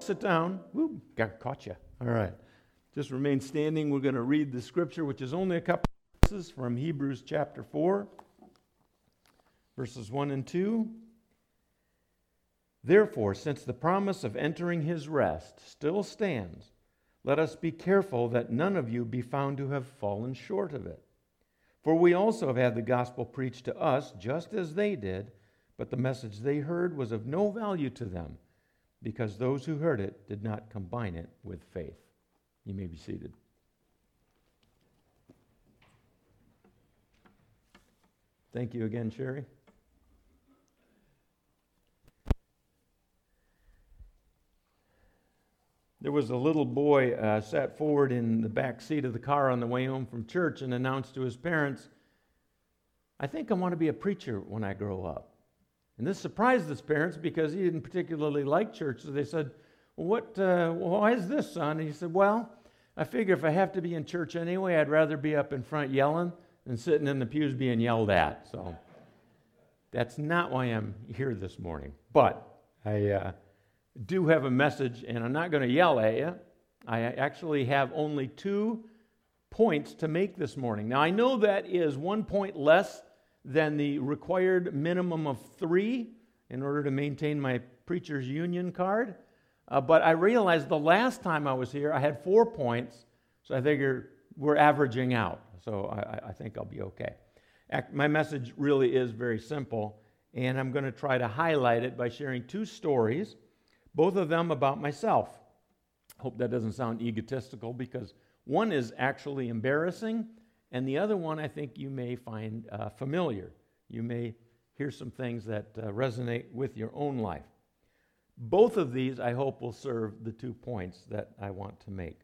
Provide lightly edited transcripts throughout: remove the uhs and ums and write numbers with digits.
sit down. Woo, caught you. All right. Just remain standing. We're going to read the scripture, which is only a couple of verses from Hebrews chapter 4, verses 1 and 2. Therefore, since the promise of entering his rest still stands, let us be careful that none of you be found to have fallen short of it. For we also have had the gospel preached to us, just as they did, but the message they heard was of no value to them, because those who heard it did not combine it with faith. You may be seated. Thank you again, Sherry. There was a little boy sat forward in the back seat of the car on the way home from church and announced to his parents, "I think I want to be a preacher when I grow up." And this surprised his parents because he didn't particularly like church. So they said, "Well, why is this, son?" And he said, "Well, I figure if I have to be in church anyway, I'd rather be up in front yelling than sitting in the pews being yelled at." So that's not why I'm here this morning. But I do have a message, and I'm not going to yell at you. I actually have only 2 points to make this morning. Now, I know that is 1 point less than the required minimum of 3 in order to maintain my preacher's union card. But I realized the last time I was here, I had 4 points, so I figure we're averaging out. So I think I'll be okay. My message really is very simple, and I'm going to try to highlight it by sharing 2 stories, both of them about myself. Hope that doesn't sound egotistical, because one is actually embarrassing, and the other one I think you may find familiar. You may hear some things that resonate with your own life. Both of these, I hope, will serve the 2 points that I want to make.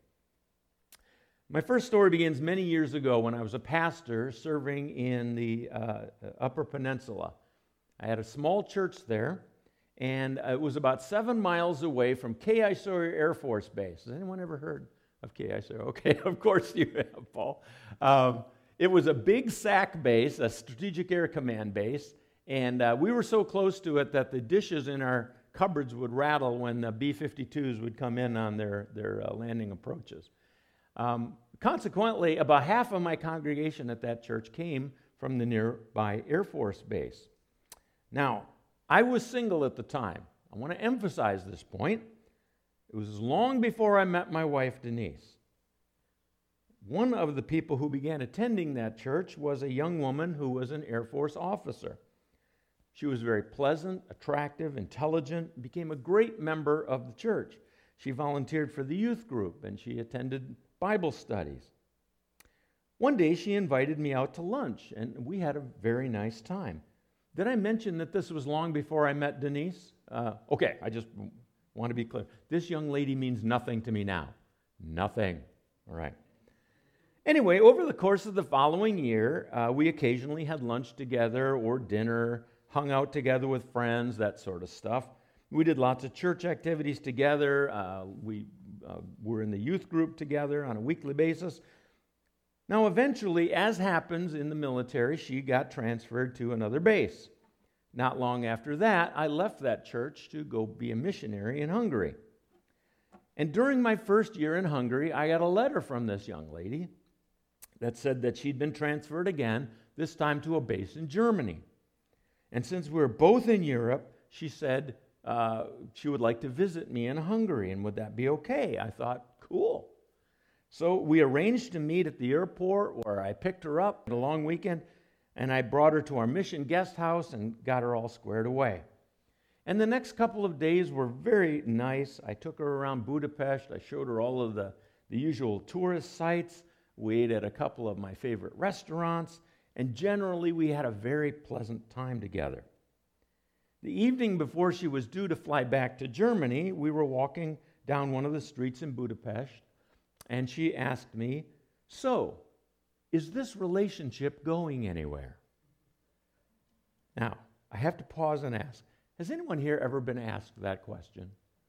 My first story begins many years ago when I was a pastor serving in the Upper Peninsula. I had a small church there, and it was about 7 miles away from K.I. Sawyer Air Force Base. Has anyone ever heard of K.I. Sawyer? Okay, of course you have, Paul. It was a big SAC base, a Strategic Air Command base, and we were so close to it that the dishes in our cupboards would rattle when the B-52s would come in on their landing approaches. Consequently, about half of my congregation at that church came from the nearby Air Force Base. Now, I was single at the time. I want to emphasize this point. It was long before I met my wife, Denise. One of the people who began attending that church was a young woman who was an Air Force officer. She was very pleasant, attractive, intelligent, became a great member of the church. She volunteered for the youth group, and she attended Bible studies. One day, she invited me out to lunch, and we had a very nice time. Did I mention that this was long before I met Denise? Okay, I just want to be clear. This young lady means nothing to me now. Nothing. All right. Anyway, over the course of the following year, we occasionally had lunch together or dinner, hung out together with friends, that sort of stuff. We did lots of church activities together. We were in the youth group together on a weekly basis. Now, eventually, as happens in the military, she got transferred to another base. Not long after that, I left that church to go be a missionary in Hungary. And during my first year in Hungary, I got a letter from this young lady that said that she'd been transferred again, this time to a base in Germany. And since we were both in Europe, she said she would like to visit me in Hungary, and would that be okay? I thought, cool. So we arranged to meet at the airport, where I picked her up on a long weekend, and I brought her to our mission guest house and got her all squared away. And the next couple of days were very nice. I took her around Budapest. I showed her all of the usual tourist sites. We ate at a couple of my favorite restaurants, and generally we had a very pleasant time together. The evening before she was due to fly back to Germany, we were walking down one of the streets in Budapest, and she asked me, "So, is this relationship going anywhere?" Now, I have to pause and ask, has anyone here ever been asked that question?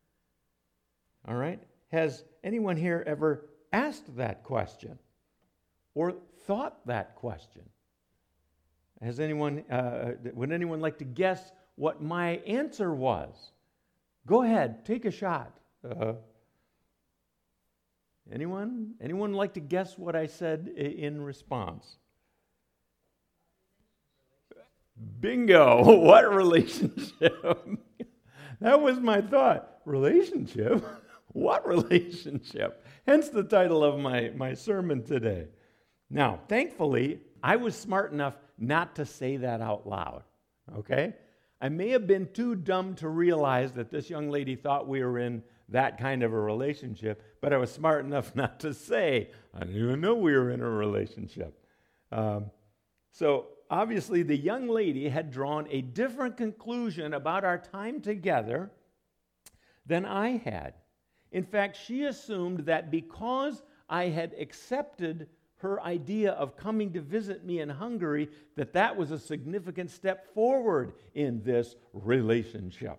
All right? Has anyone here ever asked that question or thought that question? Has anyone, would anyone like to guess what my answer was? Go ahead, take a shot. Anyone like to guess what I said in response? Bingo! What relationship? That was my thought. Relationship? What relationship? Hence the title of my sermon today. Now, thankfully, I was smart enough not to say that out loud, okay? I may have been too dumb to realize that this young lady thought we were in that kind of a relationship, but I was smart enough not to say, I didn't even know we were in a relationship. So obviously the young lady had drawn a different conclusion about our time together than I had. In fact, she assumed that because I had accepted her idea of coming to visit me in Hungary, that was a significant step forward in this relationship.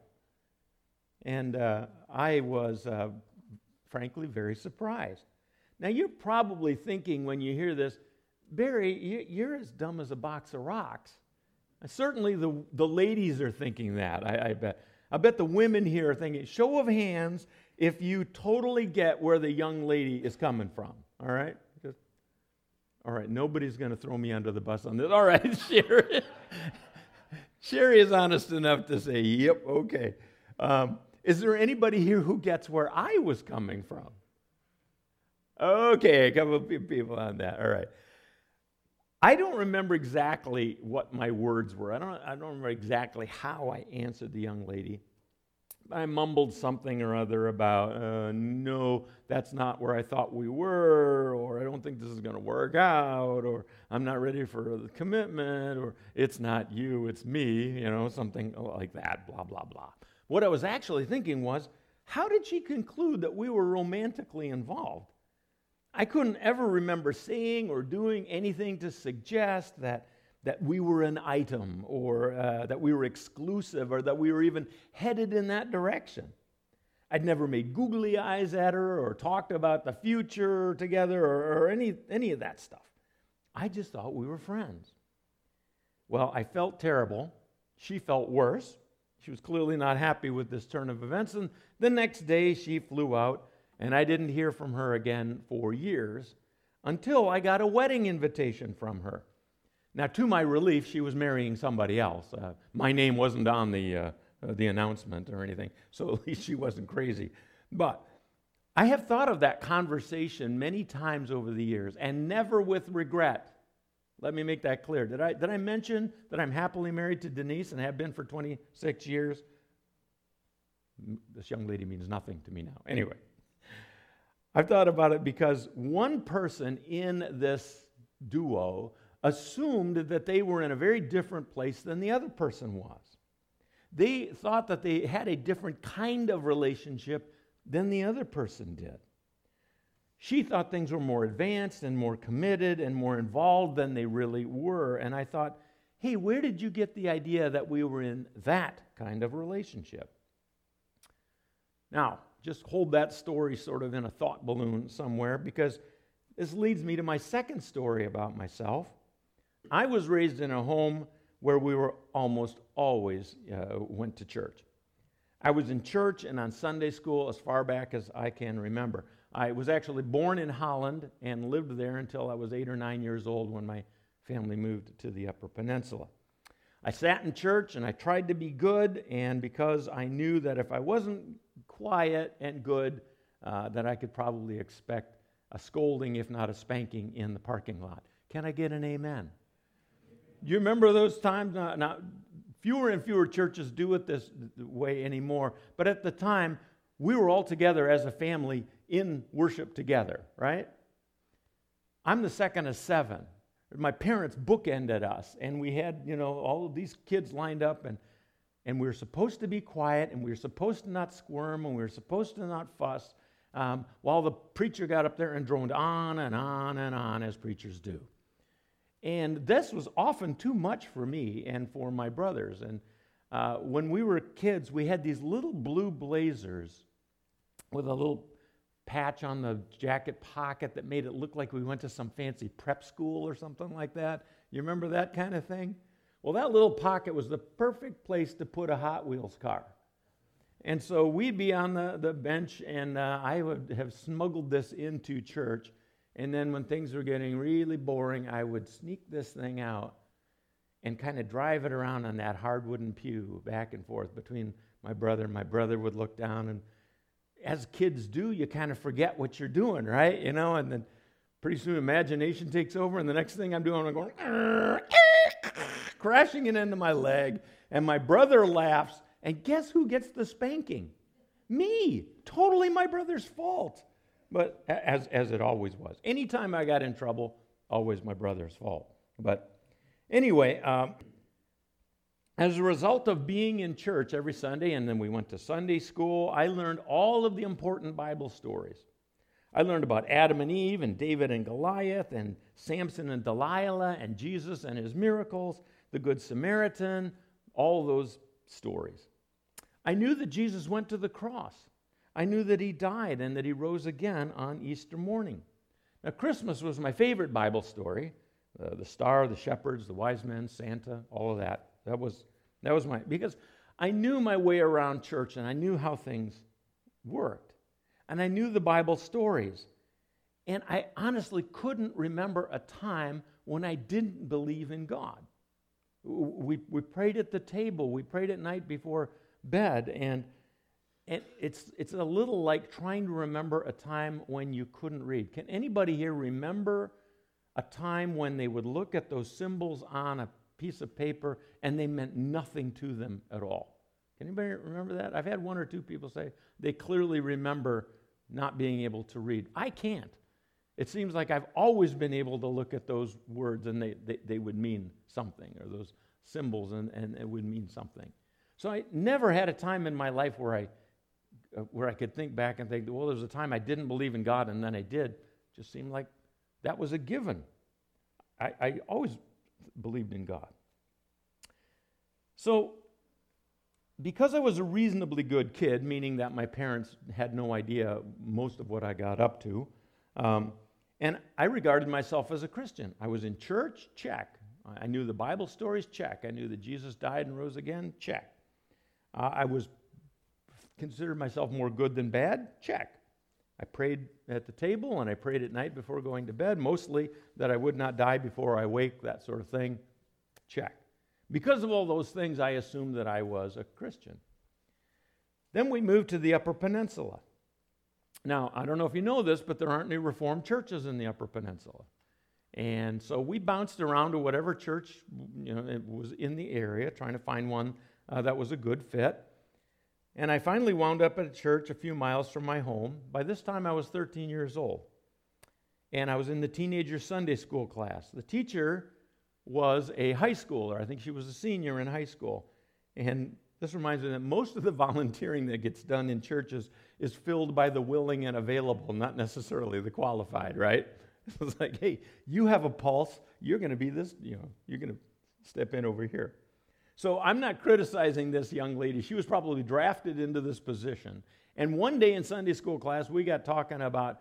And I was, frankly, very surprised. Now, you're probably thinking when you hear this, Barry, you're as dumb as a box of rocks. Certainly the ladies are thinking that, I bet. I bet the women here are thinking, show of hands if you totally get where the young lady is coming from, all right? All right, nobody's going to throw me under the bus on this. All right, Sherry. Sherry is honest enough to say, yep, okay. Is there anybody here who gets where I was coming from? Okay, a couple of people on that. All right. I don't remember exactly what my words were. I don't remember exactly how I answered the young lady. I mumbled something or other about, no, that's not where I thought we were, or I don't think this is going to work out, or I'm not ready for the commitment, or it's not you, it's me, something like that, blah, blah, blah. What I was actually thinking was, how did she conclude that we were romantically involved? I couldn't ever remember saying or doing anything to suggest that we were an item, or that we were exclusive, or that we were even headed in that direction. I'd never made googly eyes at her or talked about the future together or any of that stuff. I just thought we were friends. Well, I felt terrible. She felt worse. She was clearly not happy with this turn of events, and the next day she flew out, and I didn't hear from her again for years until I got a wedding invitation from her. Now, to my relief, she was marrying somebody else. My name wasn't on the announcement or anything, so at least she wasn't crazy. But I have thought of that conversation many times over the years, and never with regret. Let me make that clear. Did I mention that I'm happily married to Denise and have been for 26 years? This young lady means nothing to me now. Anyway, I've thought about it because one person in this duo assumed that they were in a very different place than the other person was. They thought that they had a different kind of relationship than the other person did. She thought things were more advanced and more committed and more involved than they really were. And I thought, hey, where did you get the idea that we were in that kind of relationship? Now, just hold that story sort of in a thought balloon somewhere, because this leads me to my second story about myself. I was raised in a home where we were almost always went to church. I was in church and on Sunday school as far back as I can remember. I was actually born in Holland and lived there until I was 8 or 9 years old when my family moved to the Upper Peninsula. I sat in church and I tried to be good, and because I knew that if I wasn't quiet and good, that I could probably expect a scolding, if not a spanking, in the parking lot. Can I get an amen? Do you remember those times? Now, fewer and fewer churches do it this way anymore, but at the time, we were all together as a family in worship together, right? I'm the second of 7. My parents bookended us, and we had, all of these kids lined up, and we were supposed to be quiet, and we were supposed to not squirm, and we were supposed to not fuss, while the preacher got up there and droned on and on and on, as preachers do. And this was often too much for me and for my brothers. And when we were kids, we had these little blue blazers with a little patch on the jacket pocket that made it look like we went to some fancy prep school or something like that. You remember that kind of thing? Well, that little pocket was the perfect place to put a Hot Wheels car. And so we'd be on the bench, and I would have smuggled this into church. And then when things were getting really boring, I would sneak this thing out and kind of drive it around on that hard wooden pew back and forth between my brother. My brother would look down, and as kids do, you kind of forget what you're doing, right? You know, and then pretty soon imagination takes over, and the next thing I'm doing, I'm going, crashing it into my leg, and my brother laughs, and guess who gets the spanking? Me. Totally my brother's fault. But as it always was. Anytime I got in trouble, always my brother's fault. But anyway, as a result of being in church every Sunday, and then we went to Sunday school, I learned all of the important Bible stories. I learned about Adam and Eve and David and Goliath and Samson and Delilah and Jesus and his miracles, the Good Samaritan, all those stories. I knew that Jesus went to the cross. I knew that he died and that he rose again on Easter morning. Now, Christmas was my favorite Bible story. The star, the shepherds, the wise men, Santa, all of that. That was because I knew my way around church and I knew how things worked. And I knew the Bible stories. And I honestly couldn't remember a time when I didn't believe in God. We prayed at the table. We prayed at night before bed. And it's a little like trying to remember a time when you couldn't read. Can anybody here remember a time when they would look at those symbols on a piece of paper and they meant nothing to them at all? Can anybody remember that? I've had one or two people say they clearly remember not being able to read. I can't. It seems like I've always been able to look at those words and they would mean something, or those symbols and it would mean something. So I never had a time in my life where I could think back and think, well, there was a time I didn't believe in God and then I did. It just seemed like that was a given. I always believed in God. So because I was a reasonably good kid, meaning that my parents had no idea most of what I got up to, and I regarded myself as a Christian. I was in church, check. I knew the Bible stories, check. I knew that Jesus died and rose again, check. I considered myself more good than bad, check. I prayed at the table and I prayed at night before going to bed, mostly that I would not die before I wake, that sort of thing, check. Because of all those things, I assumed that I was a Christian. Then we moved to the Upper Peninsula. Now, I don't know if you know this, but there aren't any Reformed churches in the Upper Peninsula. And so we bounced around to whatever church it was in the area, trying to find one that was a good fit. And I finally wound up at a church a few miles from my home. By this time, I was 13 years old. And I was in the teenager Sunday school class. The teacher was a high schooler. I think she was a senior in high school. And this reminds me that most of the volunteering that gets done in churches is filled by the willing and available, not necessarily the qualified, right? It's like, hey, you have a pulse. You're going to be this, you're going to step in over here. So I'm not criticizing this young lady. She was probably drafted into this position. And one day in Sunday school class, we got talking about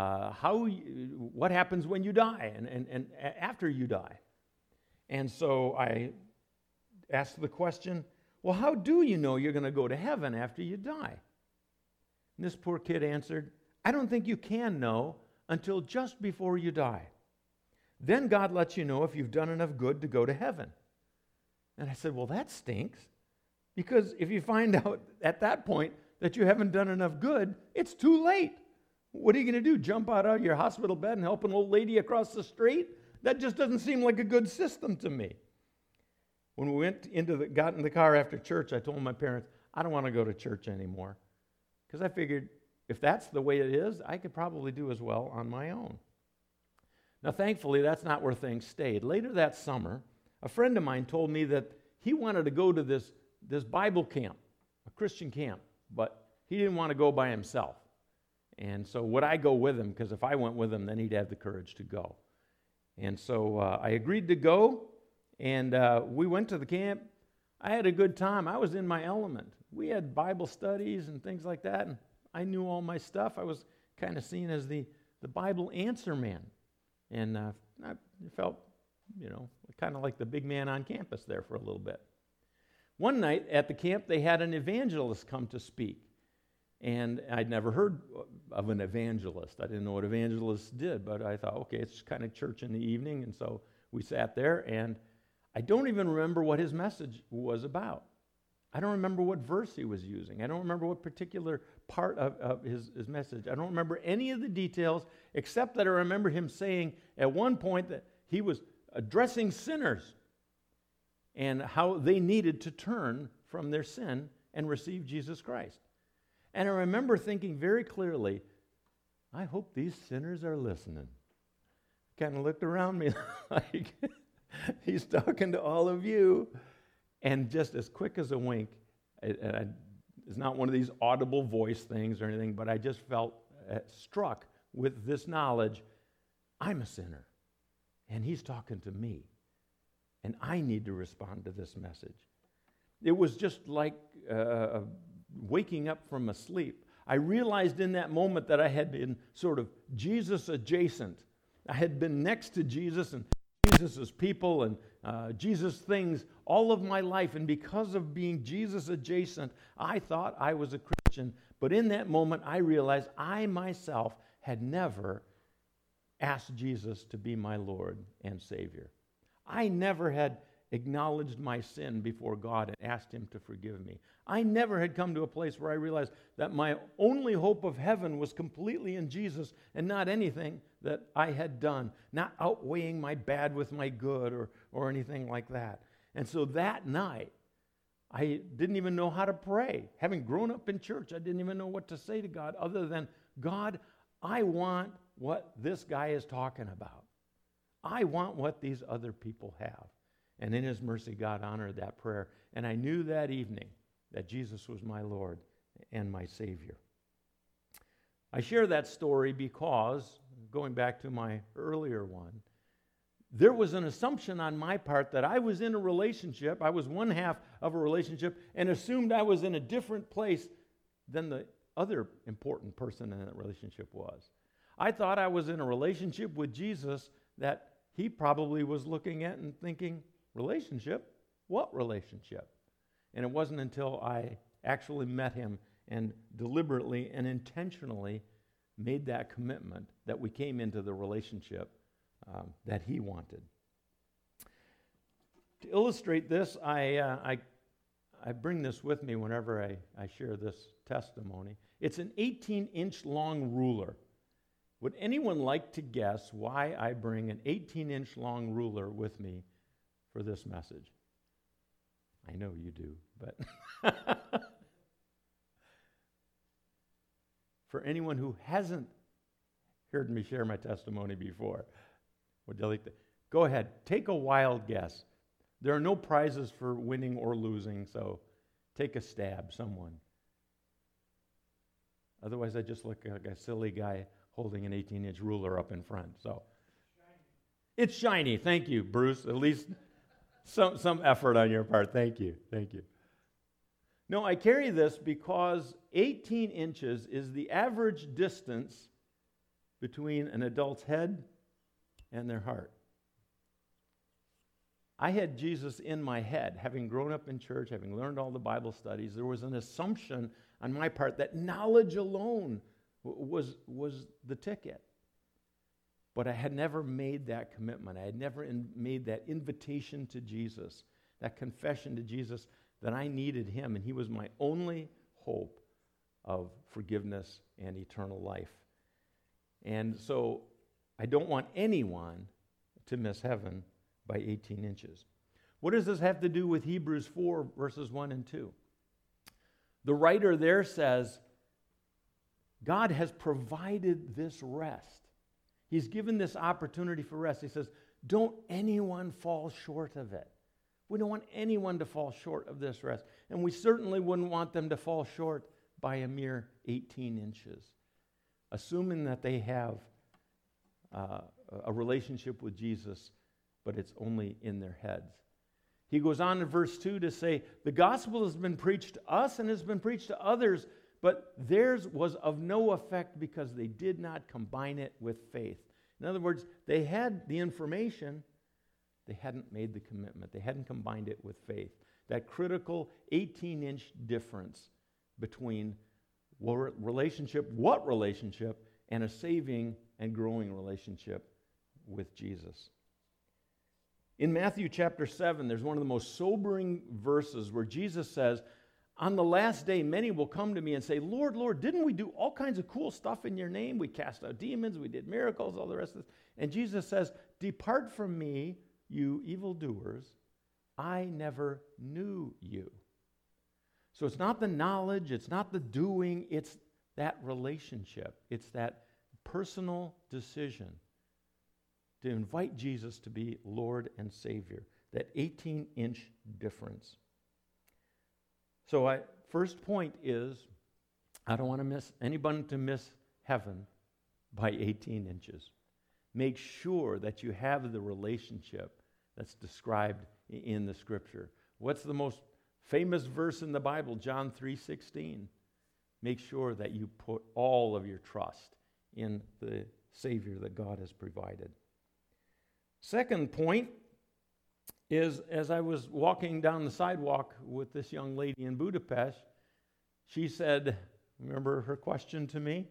what happens when you die and after you die. And so I asked the question, well, how do you know you're going to go to heaven after you die? And this poor kid answered, I don't think you can know until just before you die. Then God lets you know if you've done enough good to go to heaven. And I said, well, that stinks. Because if you find out at that point that you haven't done enough good, it's too late. What are you going to do? Jump out of your hospital bed and help an old lady across the street? That just doesn't seem like a good system to me. When we got in the car after church, I told my parents, I don't want to go to church anymore. Because I figured if that's the way it is, I could probably do as well on my own. Now, thankfully, that's not where things stayed. Later that summer, a friend of mine told me that he wanted to go to this Bible camp, a Christian camp, but he didn't want to go by himself. And so would I go with him? Because if I went with him, then he'd have the courage to go. And so I agreed to go, and we went to the camp. I had a good time. I was in my element. We had Bible studies and things like that, and I knew all my stuff. I was kind of seen as the Bible answer man. And I felt, kind of like the big man on campus there for a little bit. One night at the camp, they had an evangelist come to speak. And I'd never heard of an evangelist. I didn't know what evangelists did, but I thought, okay, it's kind of church in the evening. And so we sat there, and I don't even remember what his message was about. I don't remember what verse he was using. I don't remember what particular part of his message. I don't remember any of the details, except that I remember him saying at one point that he was addressing sinners and how they needed to turn from their sin and receive Jesus Christ. And I remember thinking very clearly, I hope these sinners are listening. Kind of looked around me like, he's talking to all of you. And just as quick as a wink, it's not one of these audible voice things or anything, but I just felt struck with this knowledge. I'm a sinner, and he's talking to me, and I need to respond to this message. It was just like waking up from a sleep. I realized in that moment that I had been sort of Jesus adjacent. I had been next to Jesus and Jesus' people and Jesus things all of my life. And because of being Jesus adjacent, I thought I was a Christian. But in that moment, I realized I myself had never asked Jesus to be my Lord and Savior. I never had acknowledged my sin before God and asked him to forgive me. I never had come to a place where I realized that my only hope of heaven was completely in Jesus and not anything that I had done, not outweighing my bad with my good or anything like that. And so that night, I didn't even know how to pray. Having grown up in church, I didn't even know what to say to God other than, God, I want what this guy is talking about. I want what these other people have. And in his mercy, God honored that prayer. And I knew that evening that Jesus was my Lord and my Savior. I share that story because, going back to my earlier one, there was an assumption on my part that I was in a relationship, I was one half of a relationship, and assumed I was in a different place than the other important person in that relationship was. I thought I was in a relationship with Jesus that he probably was looking at and thinking, relationship? What relationship? And it wasn't until I actually met him and deliberately and intentionally made that commitment that we came into the relationship that he wanted. To illustrate this, I bring this with me whenever I share this testimony. It's an 18-inch long ruler. Would anyone like to guess why I bring an 18-inch long ruler with me for this message? I know you do, but for anyone who hasn't heard me share my testimony before, would you like to? Go ahead, take a wild guess. There are no prizes for winning or losing, so take a stab, someone. Otherwise, I just look like a silly guy holding an 18-inch ruler up in front. So it's shiny. Thank you, Bruce. At least some effort on your part. Thank you. No, I carry this because 18 inches is the average distance between an adult's head and their heart. I had Jesus in my head, having grown up in church, having learned all the Bible studies. There was an assumption on my part that knowledge alone was the ticket. But I had never made that commitment. I had never made that invitation to Jesus, that confession to Jesus that I needed him, and he was my only hope of forgiveness and eternal life. And so I don't want anyone to miss heaven by 18 inches. What does this have to do with Hebrews 4, verses 1 and 2? The writer there says, God has provided this rest. He's given this opportunity for rest. He says, don't anyone fall short of it. We don't want anyone to fall short of this rest. And we certainly wouldn't want them to fall short by a mere 18 inches. Assuming that they have a relationship with Jesus, but it's only in their heads. He goes on in verse 2 to say, the gospel has been preached to us and has been preached to others, but theirs was of no effect because they did not combine it with faith. In other words, they had the information, they hadn't made the commitment. They hadn't combined it with faith. that critical 18-inch difference between what relationship, and a saving and growing relationship with Jesus. In Matthew chapter 7, there's one of the most sobering verses where Jesus says, on the last day, many will come to me and say, Lord, Lord, didn't we do all kinds of cool stuff in your name? We cast out demons, we did miracles, all the rest of this. And Jesus says, depart from me, you evildoers. I never knew you. So it's not the knowledge, it's not the doing, it's that relationship. It's that personal decision to invite Jesus to be Lord and Savior. That 18-inch difference. So first point is, I don't want anyone to miss heaven by 18 inches. Make sure that you have the relationship that's described in the Scripture. What's the most famous verse in the Bible? John 3:16. Make sure that you put all of your trust in the Savior that God has provided. Second point is, as I was walking down the sidewalk with this young lady in Budapest, she said, remember her question to me?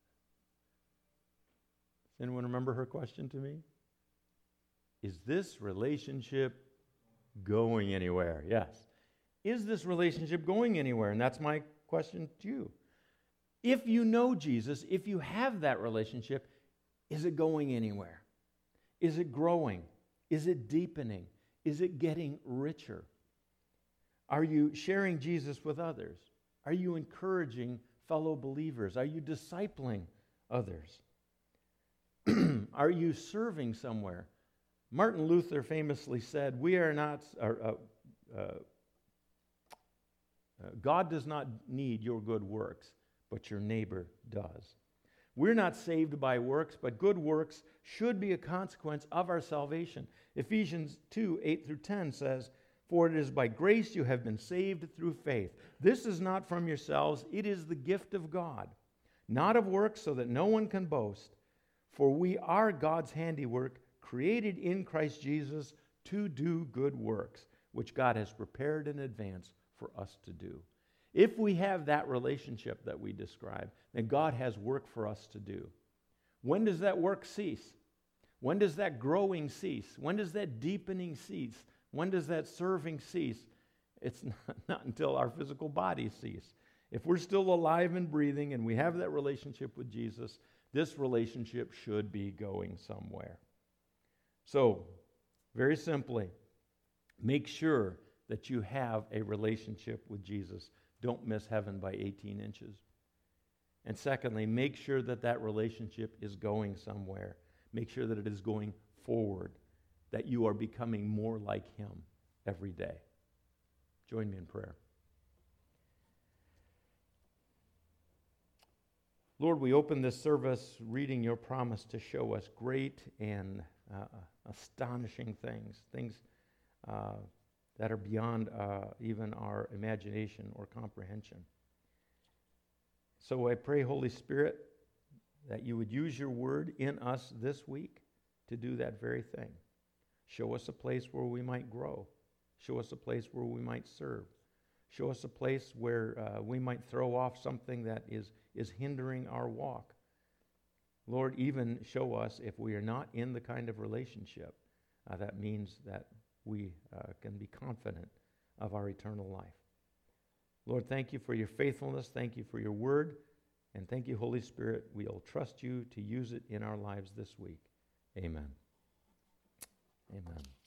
Does anyone remember her question to me? Is this relationship going anywhere? Yes. Is this relationship going anywhere? And that's my question to you. If you know Jesus, if you have that relationship, is it going anywhere? Is it growing? Is it deepening? Is it getting richer? Are you sharing Jesus with others? Are you encouraging fellow believers? Are you discipling others? Are you serving somewhere? Martin Luther famously said, God does not need your good works, but your neighbor does. We're not saved by works, but good works should be a consequence of our salvation. Ephesians 2:8-10 says, for it is by grace you have been saved through faith. This is not from yourselves, it is the gift of God, not of works, so that no one can boast. For we are God's handiwork, created in Christ Jesus to do good works, which God has prepared in advance for us to do. If we have that relationship that we describe, then God has work for us to do. When does that work cease? When does that growing cease? When does that deepening cease? When does that serving cease? It's not until our physical bodies cease. If we're still alive and breathing and we have that relationship with Jesus, this relationship should be going somewhere. So, very simply, make sure that you have a relationship with Jesus. Don't miss heaven by 18 inches. And secondly, make sure that that relationship is going somewhere. Make sure that it is going forward, that you are becoming more like Him every day. Join me in prayer. Lord, we open this service reading your promise to show us great and astonishing things that are beyond even our imagination or comprehension. So I pray, Holy Spirit, that you would use your word in us this week to do that very thing. Show us a place where we might grow. Show us a place where we might serve. Show us a place where we might throw off something that is hindering our walk. Lord, even show us if we are not in the kind of relationship that means that we can be confident of our eternal life. Lord, thank you for your faithfulness. Thank you for your word. And thank you, Holy Spirit. We'll trust you to use it in our lives this week. Amen. Amen.